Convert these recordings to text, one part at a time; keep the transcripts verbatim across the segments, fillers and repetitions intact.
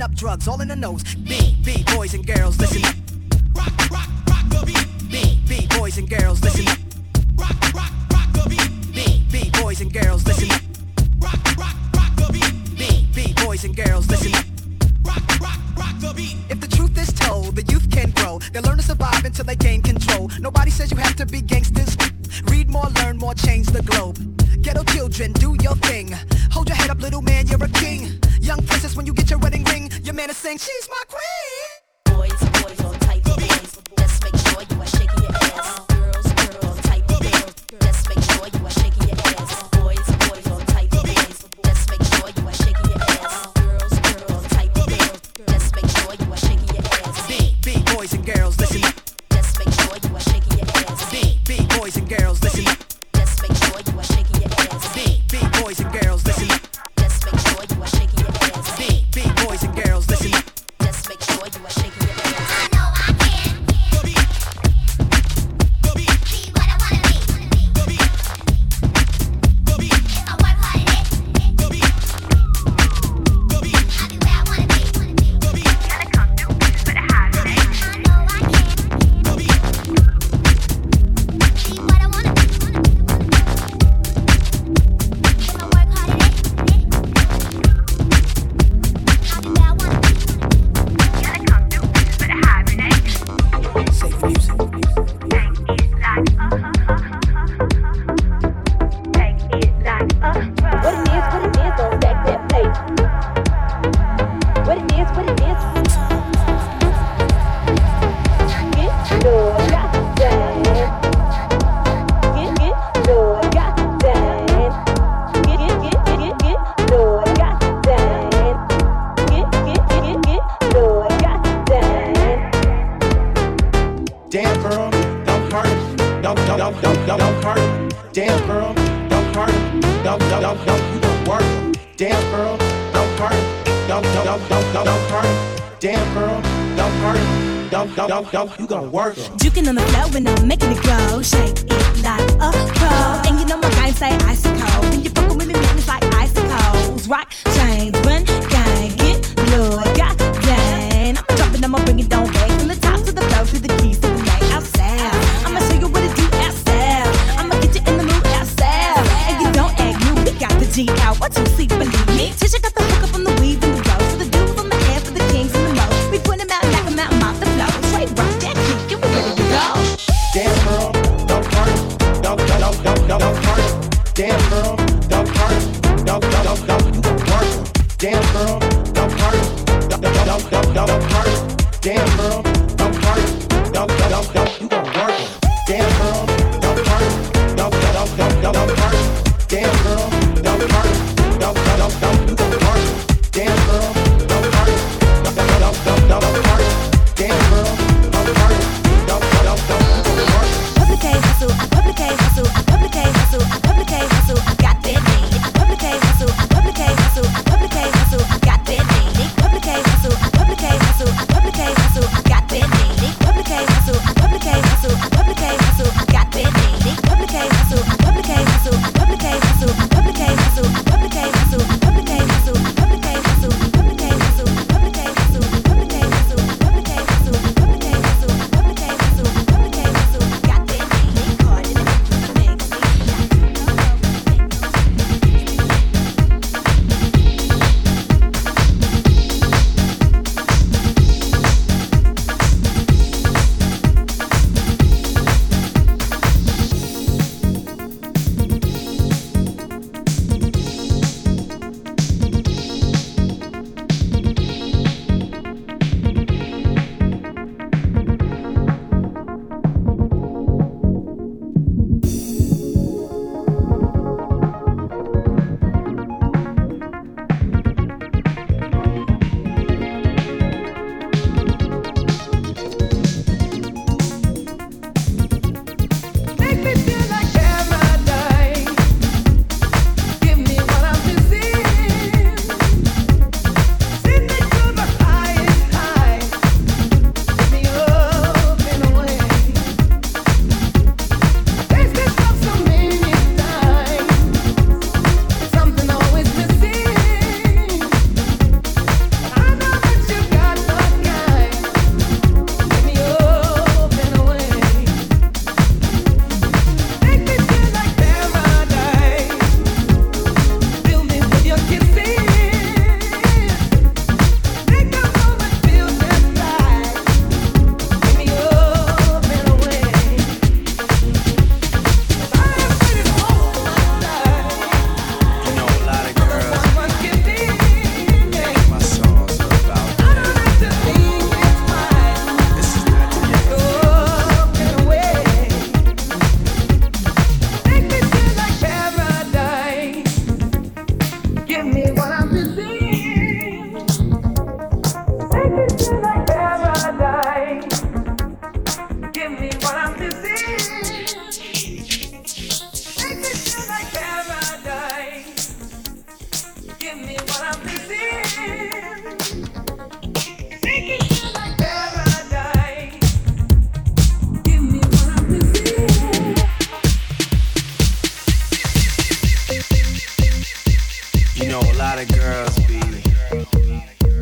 up drugs, all in the nose. B, B, boys and girls, listen up. Rock, rock, rock the beat. B, B, boys and girls, listen up. Rock, rock, rock the beat. B, B, boys and girls, listen up. Rock, rock, rock the beat. B, B, boys and girls, listen up. Rock, rock, rock the beat. If the truth is told, the youth can grow. They'll learn to survive until they gain control. Nobody says you have to be gangsters. Read more, learn more, change the globe. Ghetto children, do your thing. Hold your head up, little man, you're a king. Young princess, when you get your wedding ring, your man is saying, she's my queen. Boys, boys, all type of boys. Let's make sure you are shaking your ass. Girls, girls, all type of girls. Let's make sure you are shaking your ass. Boys, boys, all type of boys. Let's make sure you are shaking your ass. Girls, girls, all type of girls. Let's make sure you are shaking your ass. B, B, boys and girls, listen up. Let's make sure you are shaking your ass. B, B, boys and girls, listen up. Let's make sure you are shaking your ass. B, B, boys and girls, listen up. Let's make sure you are shaking your ass. B, B, boys and girls, listen up. Let's make sure you are shaking your ass. I know I can. Be what I wanna be. If I work hard at it, I'll be where I wanna be. Gotta come through for the holiday. I know I can. Be what I wanna be. If I work hard at it, I'll be where I wanna be. Gotta come through for the holiday. Safe music. What it is, what it is, don't stack that paper. What it is, what it is. Get low, goddamn. Get, get low, goddamn. Get, get, get, get, get low, goddamn. Get, get, get, get low, goddamn. Damn girl, don't hurt it. Don't, don't, don't, don't, don't, don't hurt it. Damn girl, don't hurt it. Don't, don't, don't, don't, you gon' work it. Damn girl, don't hurt it. Don't, don't, don't, don't, don't, don't hurt it. Damn girl, don't hurt it. Don't, don't, don't, don't, you gon' work it. Juking on the floor when I'm making it go. Shake it like a pro. And you know my game say icicle. When you fucking with me, man, it's like icicles. Rock, chains, run, gang, get low, goddamn. I'm dropping, I'ma bring it down back. From the top to the floor, to the keys to the night outside. I'ma show you what it do outside. I'ma get you in the mood outside. And you don't act new, we got the G out. What you see, believe me. Tisha got the hook up on the weave and the rose. For the dudes on the air, for the kings and the most. We put them out, knock them out, mouth the flow. Straight rock that kick, and we ready to go. Damn girl, don't hurt it. Don't, don't, don't, don't, don't, don't hurt it. Damn girl, don't hurt it. Don't, don't, don't, don't, you gon' work it.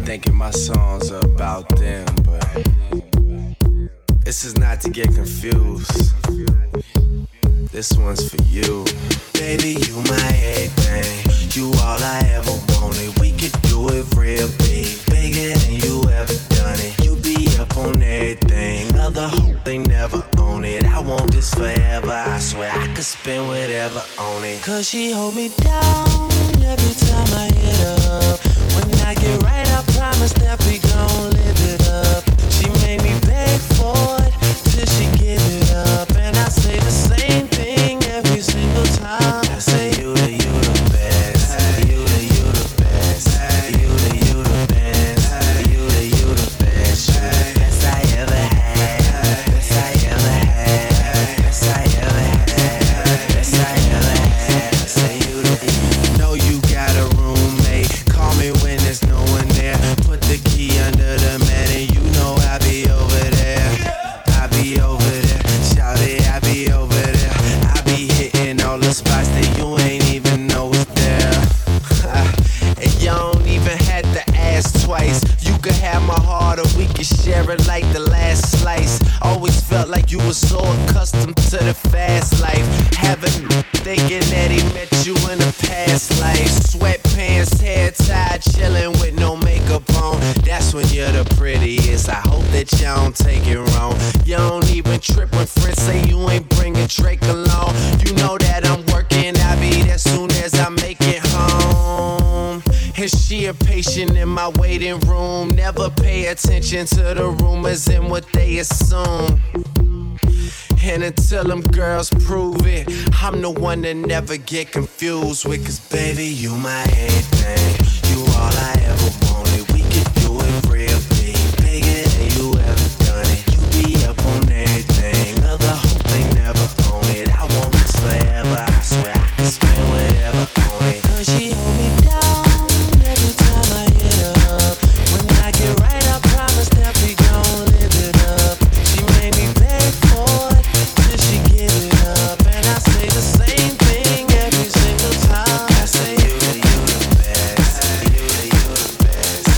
thinking my songs are about them, but this is not to get confused. This one's for you. Baby, you my everything. You all I ever wanted. We could do it real big, bigger than you ever done it. You be up on everything, other hope they never own it. I want this forever, I swear I could spend whatever on it. Cause she hold me down every time I hit her up. When I get right, I promise that we gon' live it up. She made me beg for it till she give it up. And I say the same thing every single time. I say you the, you the best. You the, you the best. You the, you the best. You the, you the best. Best I ever had. Best I ever had. Best I ever had. Best I ever had. I say you the. Know you got a roommate. Call me when there's no one there. Put the key under the mat and you know I be over there. I be over there. Shout it, I be over there. I be hitting all the spots that you ain't even know is there. And you don't even have to ask twice. You could have my heart or we could share it like the last slice. Always felt like you were so accustomed to the fast life. Having thinking that he met you in a past life. Sweatpants, hair tied, chilling with no makeup on. That's when you're the prettiest. I hope that you don't take it wrong. You don't even trip when friends say you ain't bringing Drake along. You know that I'm working, I'll be there soon as I make it home. And she a patient in my waiting room. Never pay attention to the rumors and what they assume. And until them girls prove it, I'm the one that never get confused with. Cause baby, you my everything. You all I ever wanted. We could do it real big, bigger than you ever done it. You be up on everything, other hope they never own it. I want this forever, I swear I can spend whatever on it. Cause she hold me down every time I hit her up. When I get right, I promise that we gon' live it up. She made me beg for it till she give it up. And I say the same thing every single time. I say you the, you the best. You the, you the best.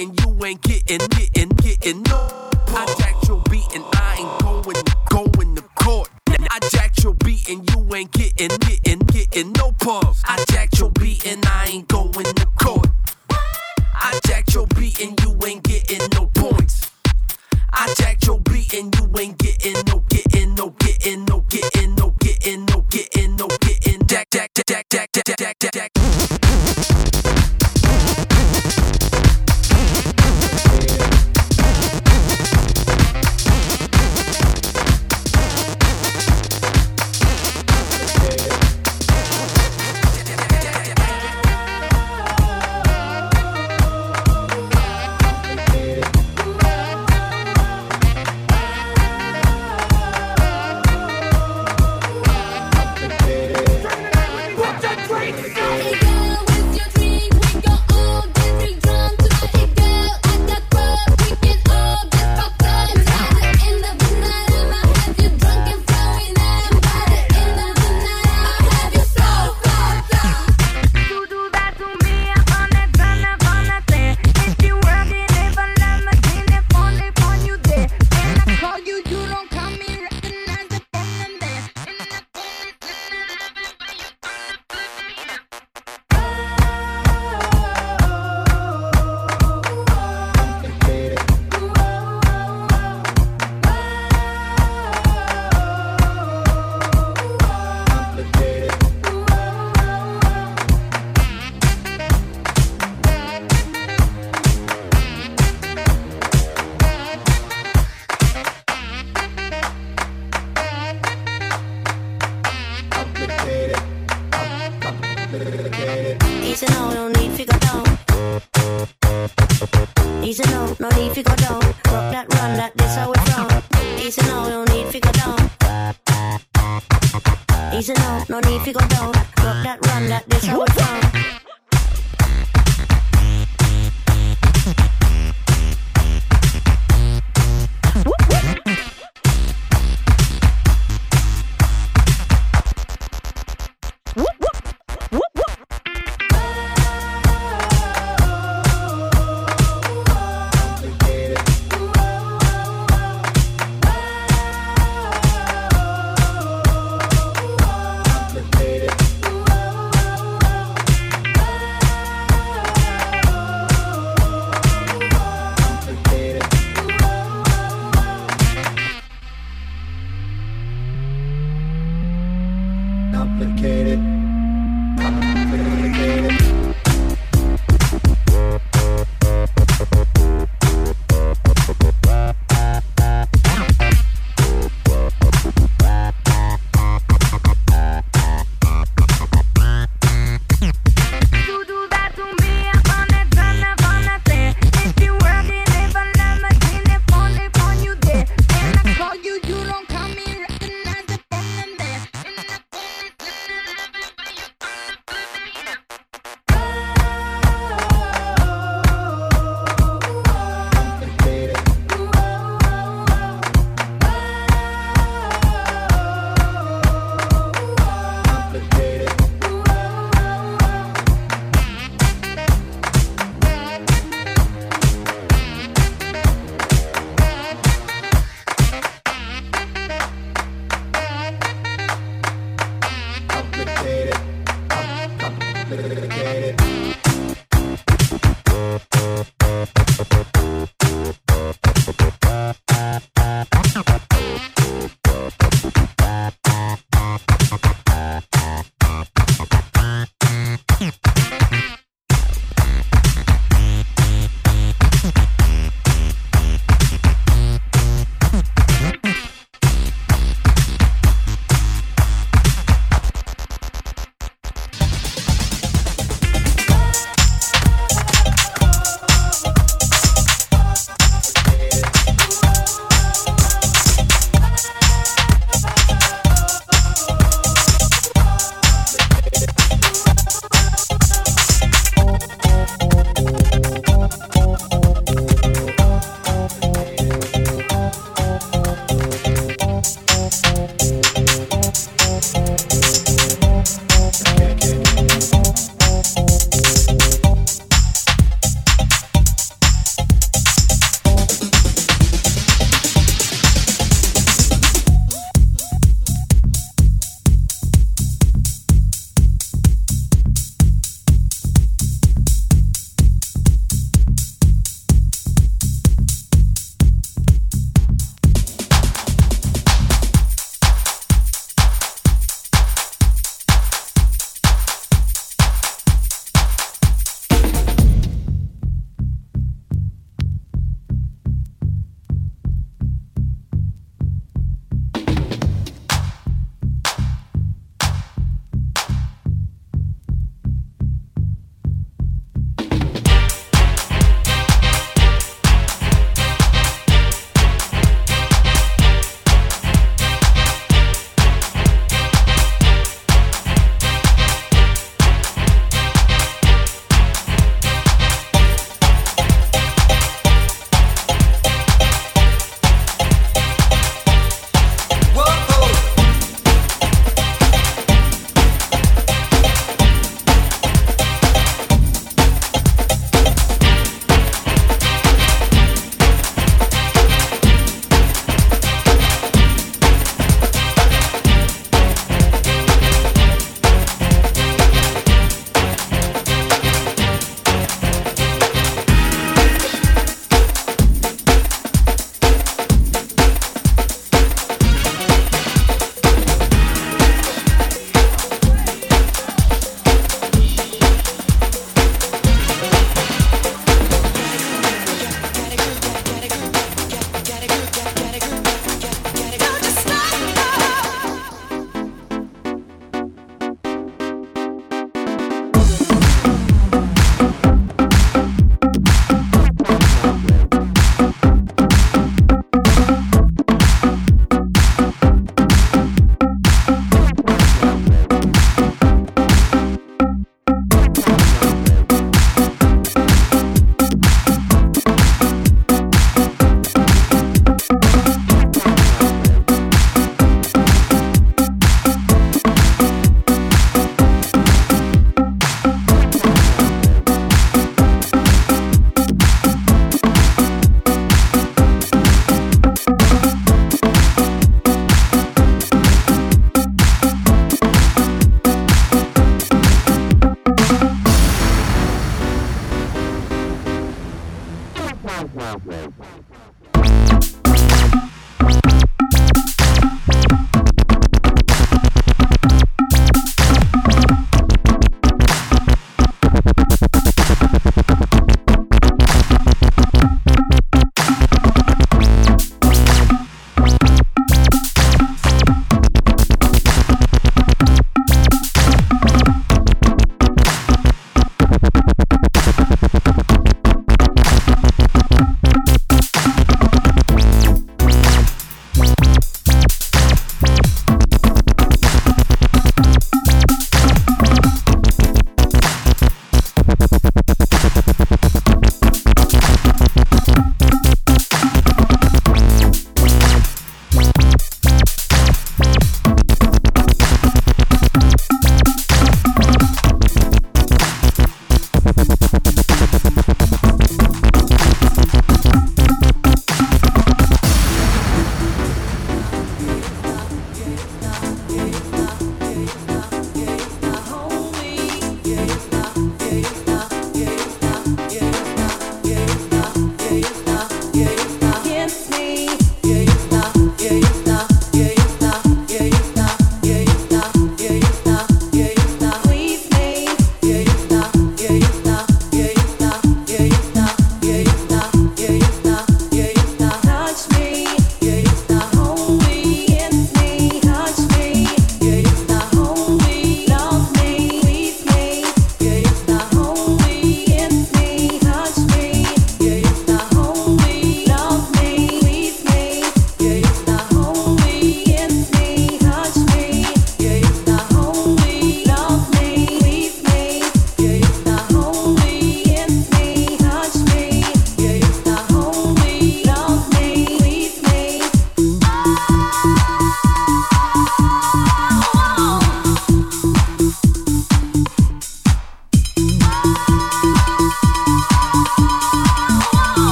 and you ain't getting, getting, getting no. I jacked your beat and I ain't going, going to court. I jacked your beat and you ain't getting, getting, getting no pubs. I jacked your beat and I ain't going to court. I jacked your beat and you ain't getting no points. I jacked your beat and you ain't getting no, getting no, getting no, getting no, getting no, getting no, getting jack, jack, jack, jack, jack, jack, jack, jack. Easy no, no need to go down. Easy no, no need to go down. Rock that, run that, this how it's from. Easy no, no need to go down. Easy no, no need to go down. Rock that, run that, this how it's from.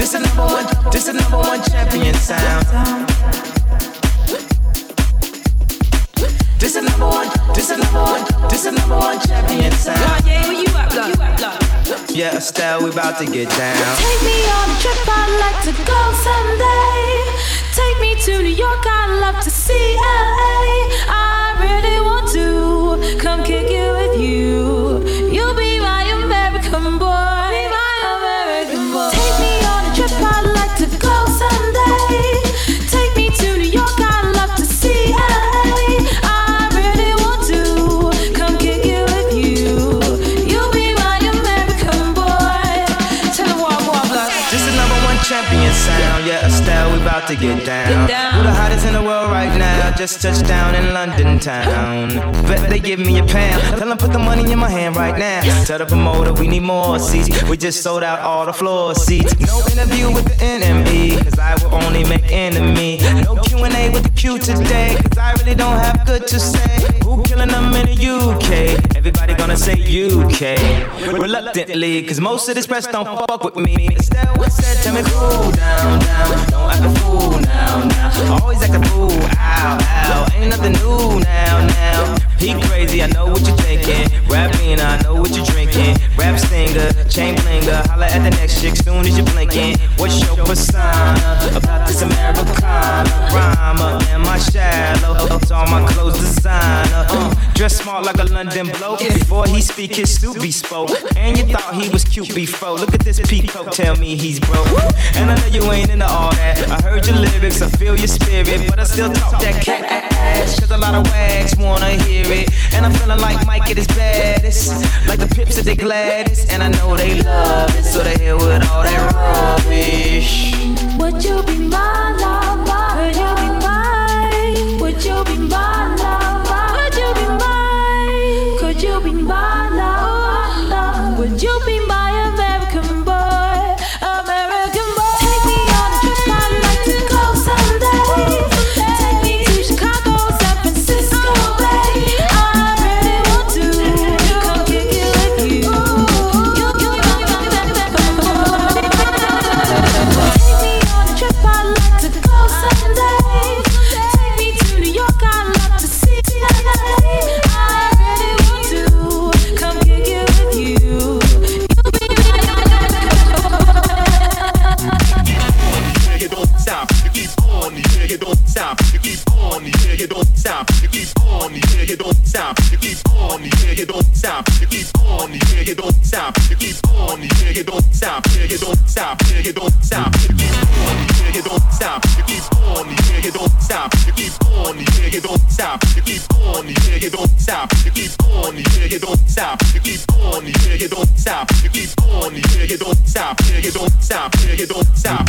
This is number one, this is number one champion sound. This is number one, this is number one, this is number one champion sound. Yeah, where you at, blood? Yeah, Estelle, we about to get down. Take me on a trip, I'd like to go someday. Take me to New York, I'd love to see L A. I really want to come kick it with you. You'll be my American boy, my American boy. Take me on a trip, I'd like to go someday. Take me to New York, I'd love to see L A. I really want to come kick it with you. You'll be my American boy. Tell me what, what, blood. This is number one champion sound. Yeah, Estelle, we about to get down. Who the hottest in the world right now? Just touched down in London town. Bet they give me a pound. Tell them put the money in my hand right now. Tell the promoter we need more seats. We just sold out all the floor seats. No interview with the enemy, cause I will only make enemy. No Q and A with the Q today, cause I really don't have good to say. Who killing them in the U K? Everybody gonna say U K. Reluctantly, cause most of this press don't fuck with me. Estelle said, tell me cool down, down. Don't act a fool now, now. Always act a fool, ow, ow. Ain't nothing new now, now. He crazy, I know what you're thinking. Rapping, I know what you're drinking. Rap stinger, chain blinger. Holla at the next chick soon as you're blinking. What's your persona about this Americana? Rhymer, am I shallow? It's all my clothes designer. Uh, dress smart like a London bloke. Before he speak, his suit be spoke. And you thought he was cute before. Look at this peacock, tell me he's broke. And I know you ain't into all that. I heard your lyrics, I feel your spirit, but I still talk that cat ass. Cause a lot of wags wanna hear it. And I'm feeling like Mike at his baddest. Like the Pips at their gladdest. And I know they love it, so they here with all that rubbish. Would you be my lover? Would you be mine? Would you be my lover? Would you be mine? Could you be my lover? Would you be my American boy? American boy. Take me on a trip, I'd like to go someday. Take me to Chicago, San Francisco Bay. I really want to come kick it with you. You, you, you, you, Take me on a trip, I'd like to go someday. Take me to New York, I'd love to see L A. I really want to come kick it with you. You'll be my Yeah, you don't stop, you keep on, yeah, you don't stop, you keep on, yeah, you don't stop, you keep on, yeah, you don't stop, you keep on, yeah, you don't stop, you keep on, yeah, you don't stop, you keep on, yeah, you don't stop, yeah, you don't stop, yeah, you don't stop, you keep on, yeah, you don't stop, you keep on, yeah, you don't stop, you keep on, yeah, you don't stop, you keep on, yeah, you don't stop, you keep on, yeah, you don't stop, you keep on, yeah, you don't stop, you keep on, yeah, you don't stop, yeah, you don't stop, yeah, you don't stop.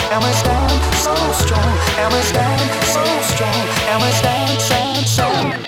and we stand so strong, and we stand so strong, and we stand, stand, stand.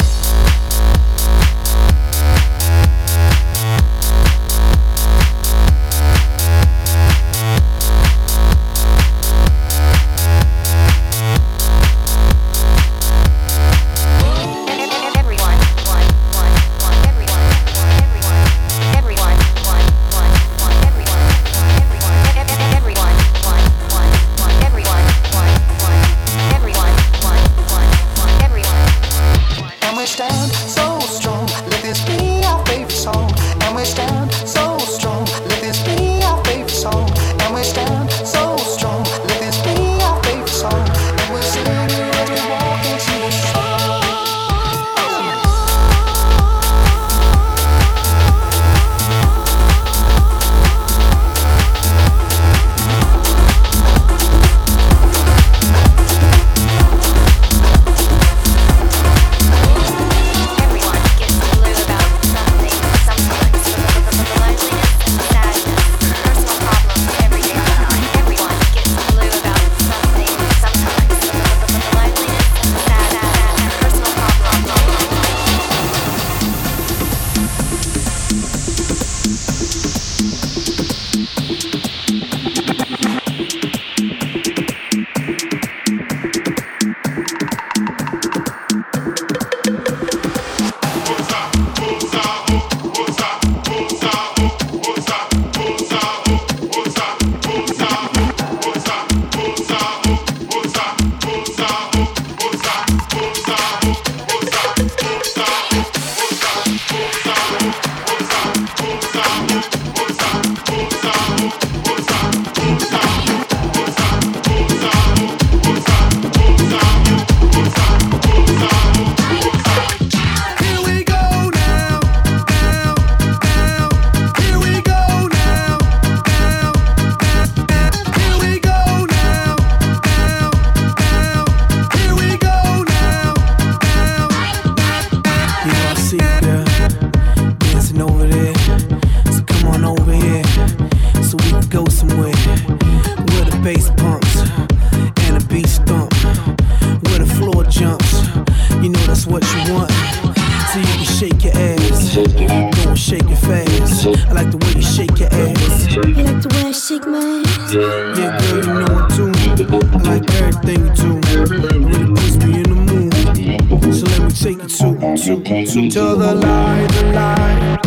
To the light, the light.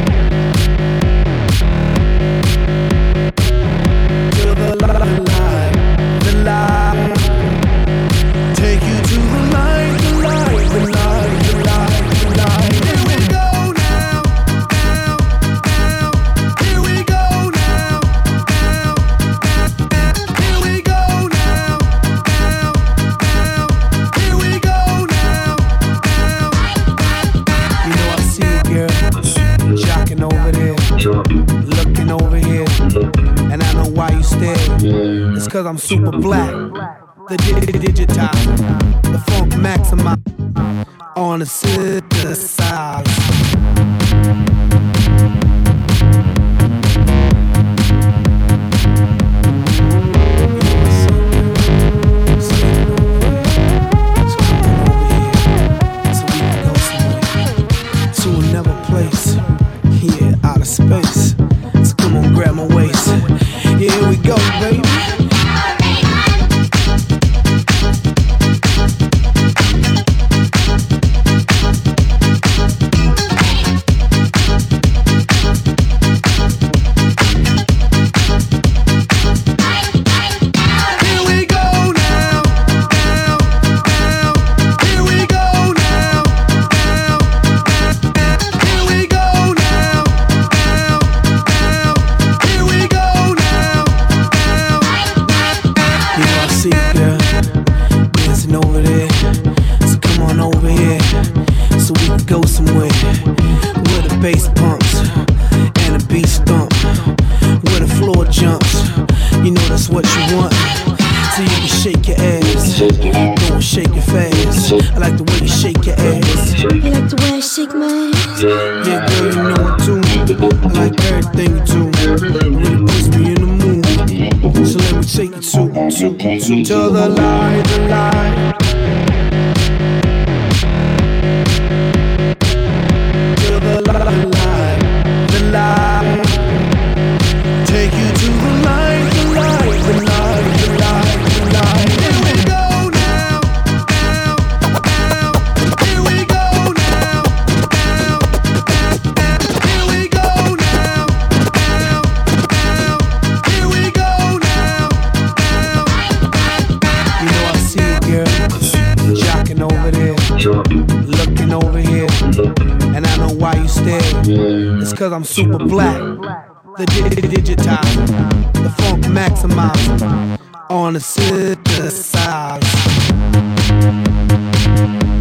To the light, the light. Take you to the light, the light, the light, the light, the light. Here we go now, now, now. Here we go now, now, now. Here we go now, now, now. Here we go now, now. You know I see it, girl, jocking over there, looking over here, and I know why you stare. It's cause I'm super black, the digitize, the funk maximize, on the synthesize. Space. So come on, grab my waist. Here we go, baby. I like the way you shake your ass. You like the way I shake my ass? Yeah, girl, you know it too. I like everything you do. Really puts me in the mood. So let me Take it to, to, to, to the light, the light. To the light, the light. Take you to the light, the light, the light, the light, the light. Here we go now, now, now. Here we go now, now, now. Here we go now, now, now. Here we go now, now, now. You know I see you, girl, jocking over there, looking over here, and I know why you stare. It's 'cause I'm super black. The digitize, the funk maximizer on the synthesize.